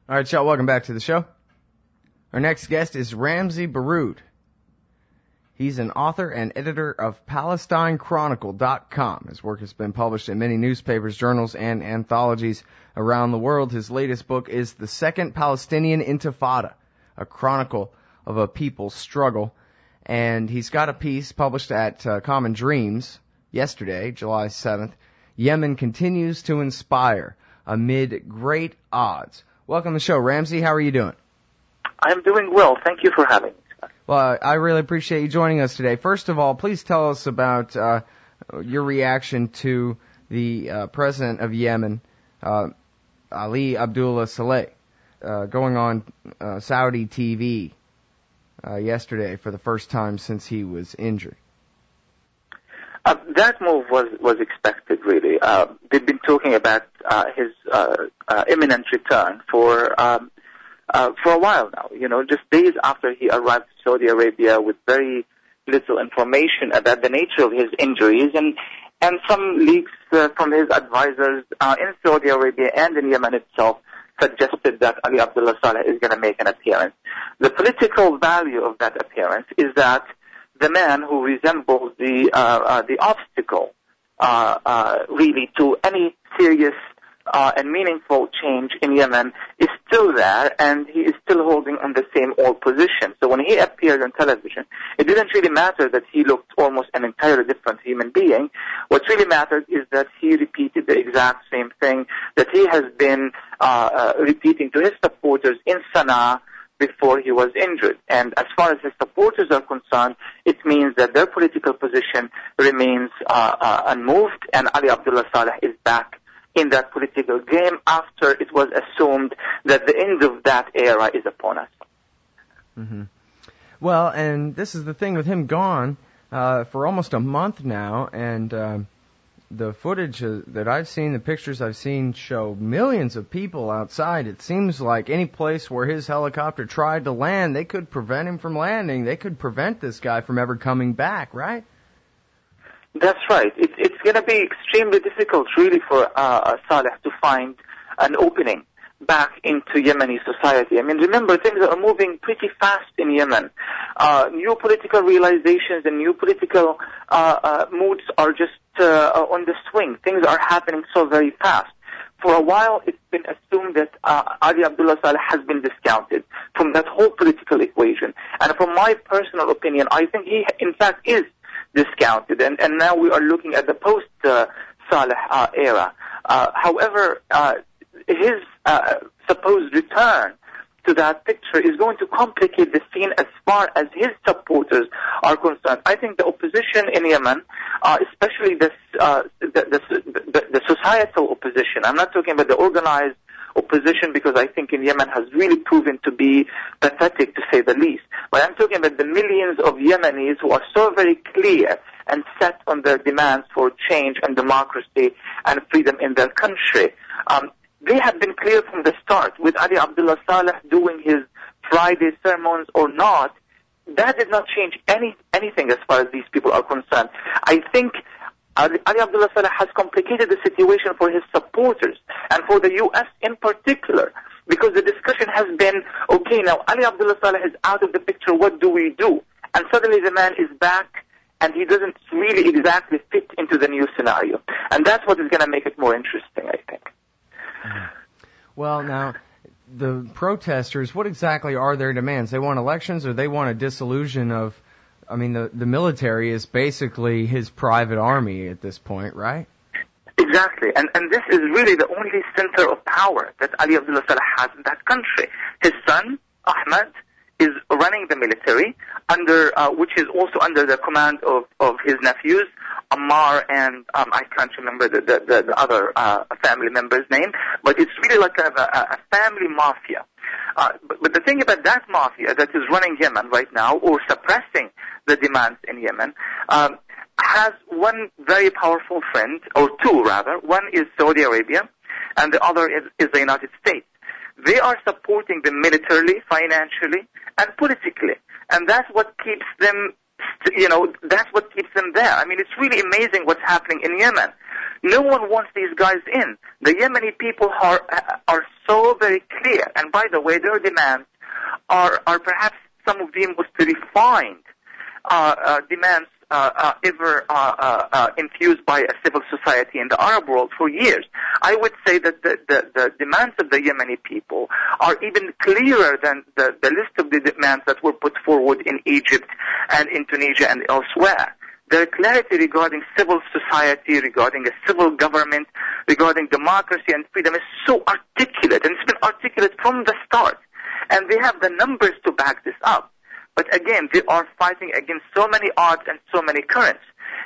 All right, y'all, welcome back to the show. Our next guest is Ramzy Baroud. He's an author and editor of PalestineChronicle.com. His work has been published in many newspapers, journals, and anthologies around the world. His latest book is The Second Palestinian Intifada, a chronicle of a people's struggle. And he's got a piece published at Common Dreams yesterday, July 7th. Yemen continues to inspire amid great odds. Welcome to the show, Ramzy. How are you doing? I'm doing well. Thank you for having me. Well, I really appreciate you joining us today. First of all, please tell us about your reaction to the president of Yemen, Ali Abdullah Saleh, going on Saudi TV yesterday for the first time since he was injured. That move was expected, really. They've been talking about his imminent return for a while now. You know, just days after he arrived to Saudi Arabia with very little information about the nature of his injuries, and some leaks from his advisors in Saudi Arabia and in Yemen itself suggested that Ali Abdullah Saleh is going to make an appearance. The political value of that appearance is that the man who resembles the obstacle, really, to any serious and meaningful change in Yemen is still there, and he is still holding on the same old position. So when he appeared on television, it didn't really matter that he looked almost an entirely different human being. What really mattered is that he repeated the exact same thing that he has been repeating to his supporters in Sana'a before he was injured. And as far as his supporters are concerned, it means that their political position remains unmoved, and Ali Abdullah Saleh is back in that political game after it was assumed that the end of that era is upon us. Mm-hmm. Well, and this is the thing with him gone for almost a month now, and the footage that I've seen, the pictures I've seen, show millions of people outside. It seems like any place where his helicopter tried to land, they could prevent him from landing. They could prevent this guy from ever coming back, right? That's right. It's going to be extremely difficult, really, for Saleh to find an opening back into Yemeni society. I mean, remember, things are moving pretty fast in Yemen. New political realizations and new political moods are just on the swing. Things are happening so very fast. For a while, it's been assumed that Ali Abdullah Saleh has been discounted from that whole political equation. And from my personal opinion, I think he, in fact, is discounted. And now we are looking at the post-Saleh era. However, his supposed return to that picture is going to complicate the scene as far as his supporters are concerned. I think the opposition in Yemen, especially the societal opposition, I'm not talking about the organized opposition, because I think in Yemen has really proven to be pathetic, to say the least. But I'm talking about the millions of Yemenis who are so very clear and set on their demands for change and democracy and freedom in their country. They have been clear from the start, with Ali Abdullah Saleh doing his Friday sermons or not. That did not change anything as far as these people are concerned. I think Ali Abdullah Saleh has complicated the situation for his supporters and for the U.S. in particular, because the discussion has been, okay, now Ali Abdullah Saleh is out of the picture, what do we do? And suddenly the man is back, and he doesn't really exactly fit into the new scenario. And that's what is going to make it more interesting, I think. Well, now, the protesters, what exactly are their demands? They want elections, or they want a dissolution of, I mean, the military is basically his private army at this point, right? Exactly. And this is really the only center of power that Ali Abdullah Saleh has in that country. His son, Ahmed, is running the military, under which is also under the command of his nephews, Ammar, and I can't remember the other family member's name, but it's really like kind of a family mafia. But the thing about that mafia that is running Yemen right now, or suppressing the demands in Yemen, has one very powerful friend, or two rather. One is Saudi Arabia, and the other is the United States. They are supporting them militarily, financially, and politically. And that's what keeps them, that's what keeps them there. I mean, it's really amazing what's happening in Yemen. No one wants these guys in. The Yemeni people are so very clear. And by the way, their demands are perhaps some of the most refined demands ever infused by a civil society in the Arab world for years. I would say that the demands of the Yemeni people are even clearer than the list of the demands that were put forward in Egypt and in Tunisia and elsewhere. Their clarity regarding civil society, regarding a civil government, regarding democracy and freedom is so articulate, and it's been articulate from the start. And they have the numbers to back this up. But again, they are fighting against so many odds and so many currents.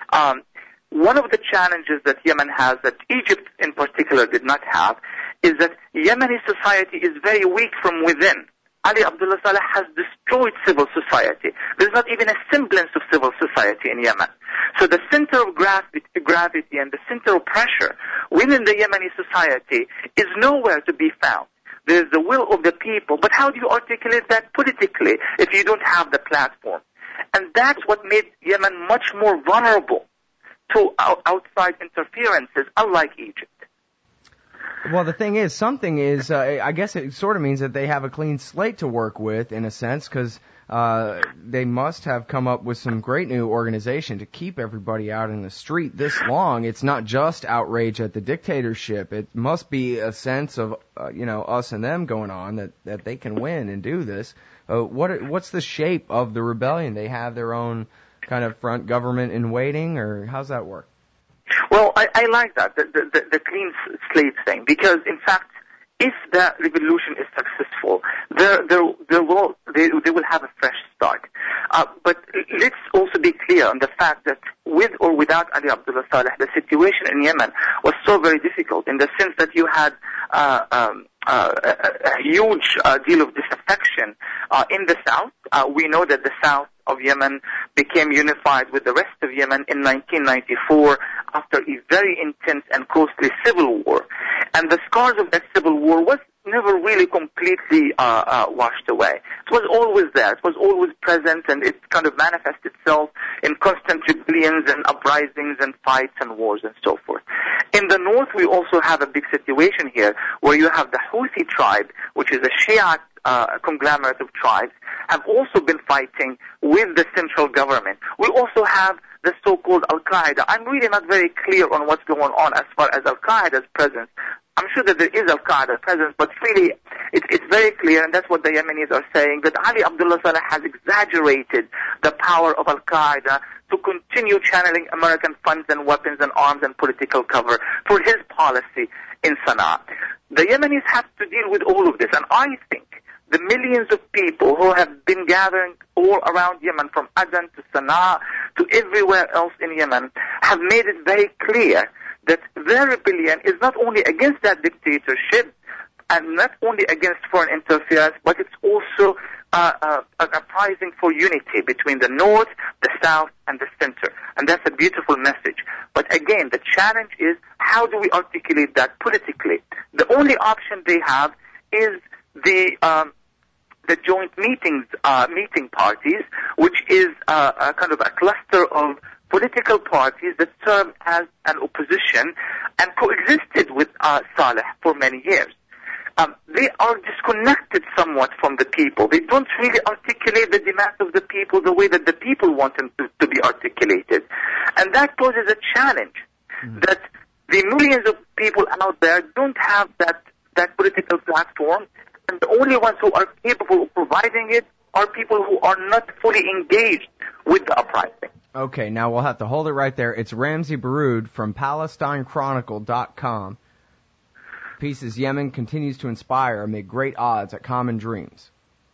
One of the challenges that Yemen has, that Egypt in particular did not have, is that Yemeni society is very weak from within. Ali Abdullah Saleh has destroyed civil society. There's not even a semblance of civil society in Yemen. So the center of gravity and the center of pressure within the Yemeni society is nowhere to be found. There's the will of the people, but how do you articulate that politically if you don't have the platform? And that's what made Yemen much more vulnerable to outside interferences, unlike Egypt. Well, the thing is, I guess it sort of means that they have a clean slate to work with, in a sense, because they must have come up with some great new organization to keep everybody out in the street this long. It's not just outrage at the dictatorship. It must be a sense of, us and them going on, that they can win and do this. What's the shape of the rebellion? They have their own kind of front government in waiting, or how's that work? Well, I like that, the clean slate thing, because in fact, if the revolution is successful, they will have a fresh start. But let's also be clear on the fact that with or without Ali Abdullah Saleh, the situation in Yemen was so very difficult in the sense that you had a huge deal of disaffection in the south. We know that the south of Yemen became unified with the rest of Yemen in 1994 after a very intense and costly civil war. And the scars of that civil war was never really completely washed away. It was always there. It was always present, and it kind of manifested itself in constant rebellions and uprisings and fights and wars and so forth. In the north, we also have a big situation here where you have the Houthi tribe, which is a Shiite conglomerate of tribes, have also been fighting with the central government. We also have the so-called Al-Qaeda. I'm really not very clear on what's going on as far as Al-Qaeda's presence. I'm sure that there is Al-Qaeda presence, but really it's very clear, and that's what the Yemenis are saying, that Ali Abdullah Saleh has exaggerated the power of Al-Qaeda to continue channeling American funds and weapons and arms and political cover for his policy in Sana'a. The Yemenis have to deal with all of this, and I think the millions of people who have been gathering all around Yemen, from Aden to Sana'a to everywhere else in Yemen, have made it very clear that their rebellion is not only against that dictatorship and not only against foreign interference, but it's also a uprising for unity between the north, the south, and the center. And that's a beautiful message. But again, the challenge is, how do we articulate that politically? The only option they have is the joint meeting parties, which is a kind of a cluster of political parties that serve as an opposition and coexisted with Saleh for many years. They are disconnected somewhat from the people. They don't really articulate the demands of the people the way that the people want them to be articulated. And that poses a challenge, that the millions of people out there don't have that political platform, and the only ones who are capable of providing it are people who are not fully engaged with the uprising. Okay, now we'll have to hold it right there. It's Ramzy Baroud from PalestineChronicle.com. Pieces Yemen continues to inspire amid great odds at Common Dreams.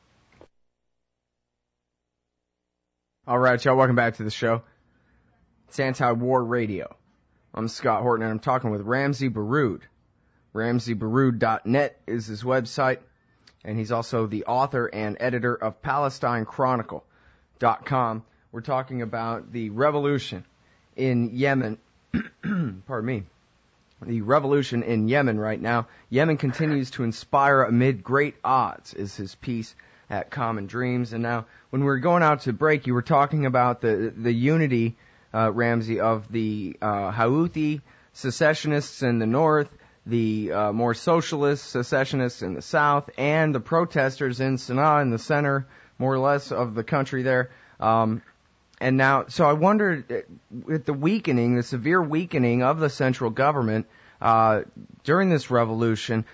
All right, y'all, welcome back to the show. It's Anti-War Radio. I'm Scott Horton, and I'm talking with Ramzy Baroud. RamzyBaroud.net is his website, and he's also the author and editor of PalestineChronicle.com. We're talking about the revolution in Yemen. Pardon me. The revolution in Yemen right now. Yemen continues to inspire amid great odds is his piece at Common Dreams. And now, when we were going out to break, you were talking about the unity, Ramzy, of the Houthi secessionists in the north, the more socialist secessionists in the south, and the protesters in Sana'a in the center, more or less, of the country there. And now, so I wondered, with the weakening, the severe weakening of the central government during this revolution,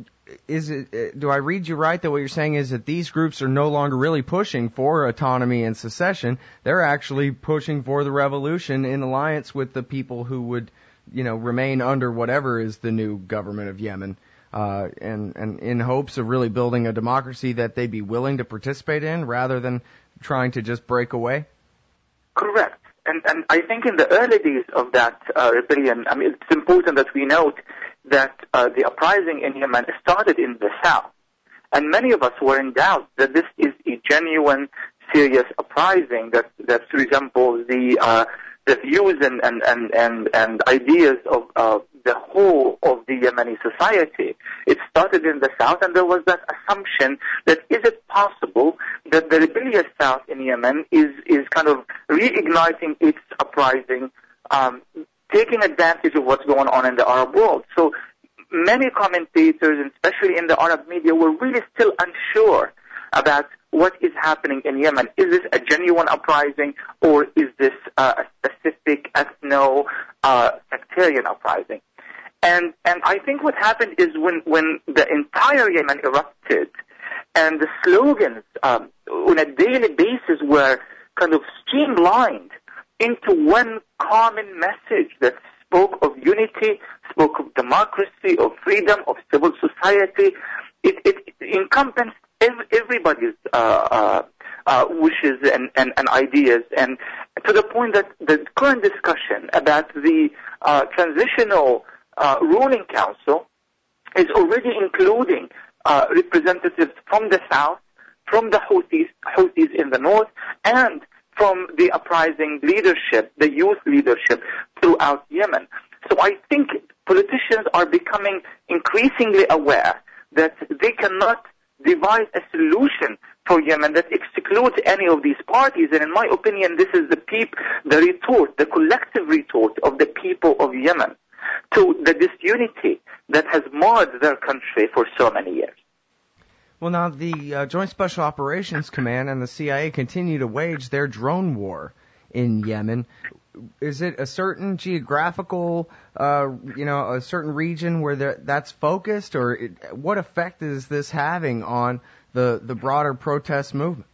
do I read you right that what you're saying is that these groups are no longer really pushing for autonomy and secession? They're actually pushing for the revolution in alliance with the people who would, remain under whatever is the new government of Yemen, and in hopes of really building a democracy that they'd be willing to participate in rather than trying to just break away? Correct. And I think in the early days of that rebellion, it's important that we note that the uprising in Yemen started in the south. And many of us were in doubt that this is a genuine, serious uprising that resembles the views and ideas of the whole of the Yemeni society. It started in the south, and there was that assumption that is it possible that the rebellious south in Yemen is kind of reigniting its uprising, taking advantage of what's going on in the Arab world. So many commentators, and especially in the Arab media, were really still unsure about what is happening in Yemen. Is this a genuine uprising, or is this a specific ethno-sectarian uprising? And I think what happened is when the entire Yemen erupted, and the slogans on a daily basis were kind of streamlined into one common message that spoke of unity, spoke of democracy, of freedom, of civil society. It encompassed everybody's wishes and ideas, and to the point that the current discussion about the transitional ruling council is already including representatives from the south, from the Houthis in the north, and from the uprising leadership, the youth leadership throughout Yemen. So I think politicians are becoming increasingly aware that they cannot devise a solution for Yemen that excludes any of these parties. And in my opinion, this is the collective retort of the people of Yemen to the disunity that has marred their country for so many years. Well, now the Joint Special Operations Command and the CIA continue to wage their drone war in Yemen. Is it a certain geographical, a certain region where that's focused, or what effect is this having on the broader protest movement?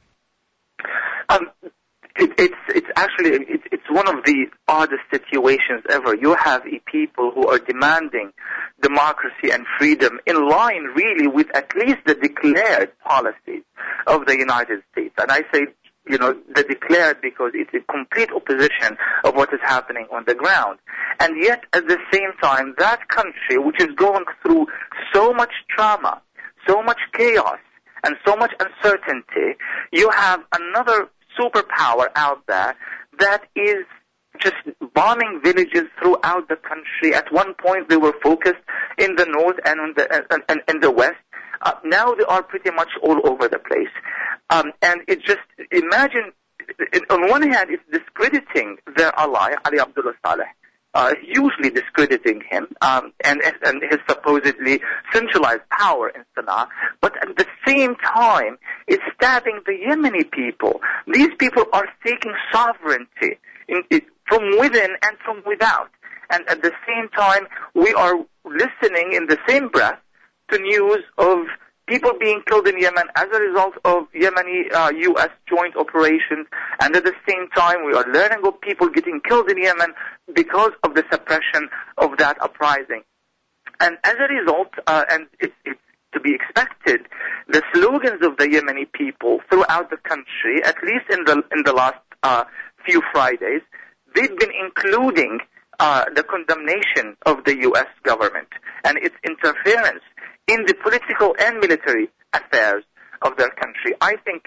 It's one of the oddest situations ever. You have a people who are demanding democracy and freedom in line really with at least the declared policies of the United States. And I say, the declared because it's a complete opposition of what is happening on the ground. And yet, at the same time, that country, which is going through so much trauma, so much chaos, and so much uncertainty, you have another superpower out there that is just bombing villages throughout the country. At one point, they were focused in the north and in the west. Now they are pretty much all over the place. And it just, imagine, on one hand, it's discrediting their ally, Ali Abdullah Saleh, hugely discrediting him, and his supposedly centralized power in Sana'a. But at the same time, it's stabbing the Yemeni people. These people are seeking sovereignty from within and from without. And at the same time, we are listening in the same breath to news of people being killed in Yemen as a result of Yemeni-U.S. joint operations, and at the same time we are learning of people getting killed in Yemen because of the suppression of that uprising. And as a result, and it's to be expected, the slogans of the Yemeni people throughout the country, at least in the last few Fridays, they've been including the condemnation of the U.S. government and its interference in the political and military affairs of their country. I think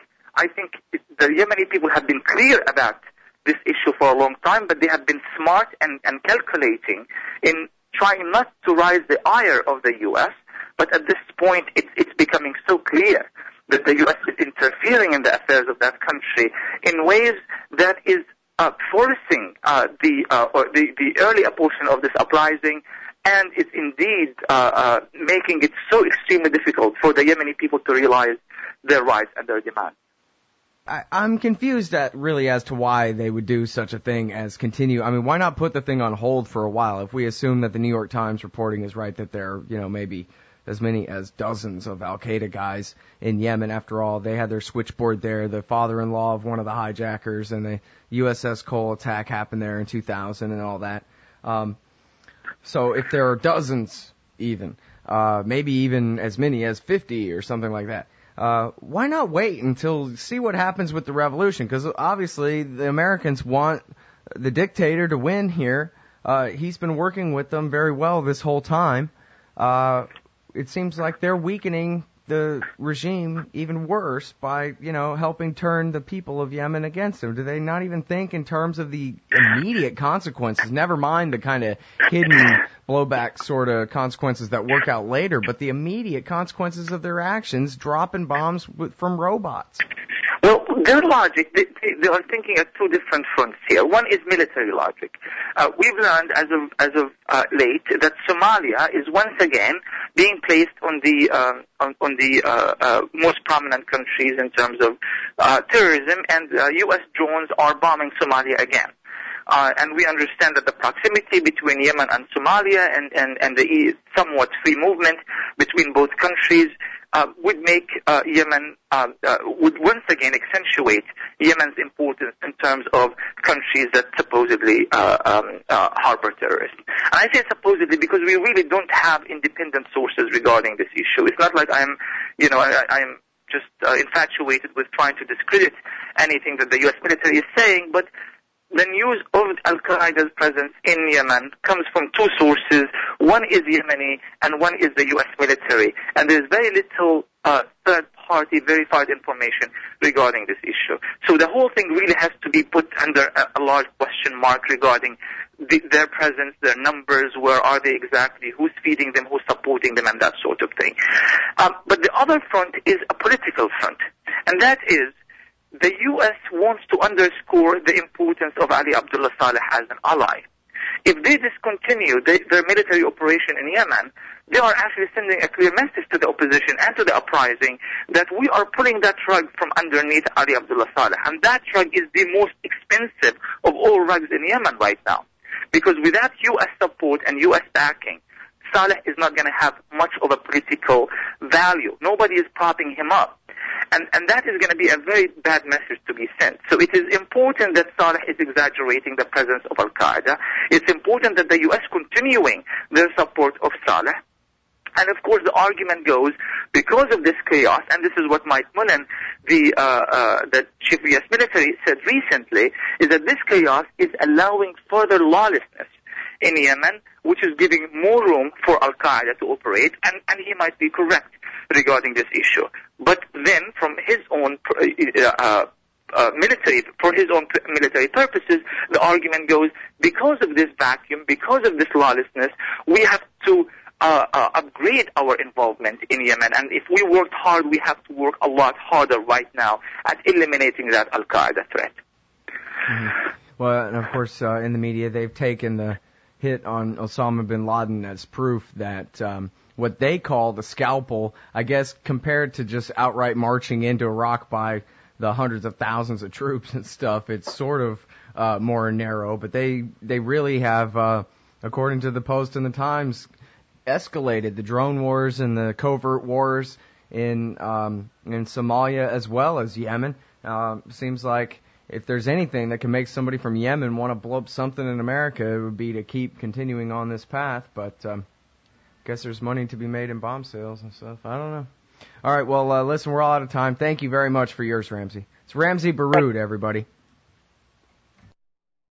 the Yemeni people have been clear about this issue for a long time, but they have been smart and calculating in trying not to rise the ire of the U.S., but at this point it's becoming so clear that the U.S. is interfering in the affairs of that country in ways that is forcing the early abortion of this uprising, and it's indeed making it so extremely difficult for the Yemeni people to realize their rights and their demands. I'm confused as to why they would do such a thing as continue. I mean, why not put the thing on hold for a while? If we assume that the New York Times reporting is right, that there are, maybe as many as dozens of Al-Qaeda guys in Yemen. After all, they had their switchboard there. The father-in-law of one of the hijackers and the USS Cole attack happened there in 2000 and all that. So if there are dozens even, maybe even as many as 50 or something like that, why not wait until see what happens with the revolution? Because obviously the Americans want the dictator to win here. He's been working with them very well this whole time. It seems like they're weakening the regime even worse by, helping turn the people of Yemen against them. Do they not even think in terms of the immediate consequences? Never mind the kind of hidden blowback sort of consequences that work out later, but the immediate consequences of their actions, dropping bombs from robots. Well, their logic, they are thinking at two different fronts here. One is military logic. We've learned as of late that Somalia is once again being placed on the most prominent countries in terms of terrorism, and U.S. drones are bombing Somalia again. And we understand that the proximity between Yemen and Somalia and the somewhat free movement between both countries would make Yemen, would once again accentuate Yemen's importance in terms of countries that supposedly harbor terrorists. And I say supposedly because we really don't have independent sources regarding this issue. It's not like I'm just infatuated with trying to discredit anything that the U.S. military is saying, but the news of Al-Qaeda's presence in Yemen comes from two sources. One is Yemeni and one is the U.S. military. And there's very little third-party verified information regarding this issue. So the whole thing really has to be put under a large question mark regarding their presence, their numbers, where are they exactly, who's feeding them, who's supporting them, and that sort of thing. But the other front is a political front, and that is the U.S. wants to underscore the importance of Ali Abdullah Saleh as an ally. If they discontinue their military operation in Yemen, they are actually sending a clear message to the opposition and to the uprising that we are pulling that rug from underneath Ali Abdullah Saleh. And that rug is the most expensive of all rugs in Yemen right now. Because without U.S. support and U.S. backing, Saleh is not going to have much of a political value. Nobody is propping him up. And that is going to be a very bad message to be sent. So it is important that Saleh is exaggerating the presence of Al-Qaeda. It's important that the U.S. continuing their support of Saleh. And of course the argument goes, because of this chaos, and this is what Mike Mullen, the chief of U.S. military, said recently, is that this chaos is allowing further lawlessness in Yemen, which is giving more room for Al-Qaeda to operate, and he might be correct regarding this issue. But then, from his own military purposes, the argument goes, because of this vacuum, because of this lawlessness, we have to upgrade our involvement in Yemen. And if we worked hard, we have to work a lot harder right now at eliminating that Al-Qaeda threat. Mm-hmm. Well, and of course, in the media, they've taken the hit on Osama bin Laden as proof that what they call the scalpel, I guess, compared to just outright marching into Iraq by the hundreds of thousands of troops and stuff, it's sort of more narrow. But they really have, according to the Post and the Times, escalated the drone wars and the covert wars in Somalia as well as Yemen. Seems like if there's anything that can make somebody from Yemen want to blow up something in America, it would be to keep continuing on this path. But guess there's money to be made in bomb sales and stuff. I don't know. All right, well, listen, we're all out of time. Thank you very much for yours, Ramzi. It's Ramzi Baroud, everybody.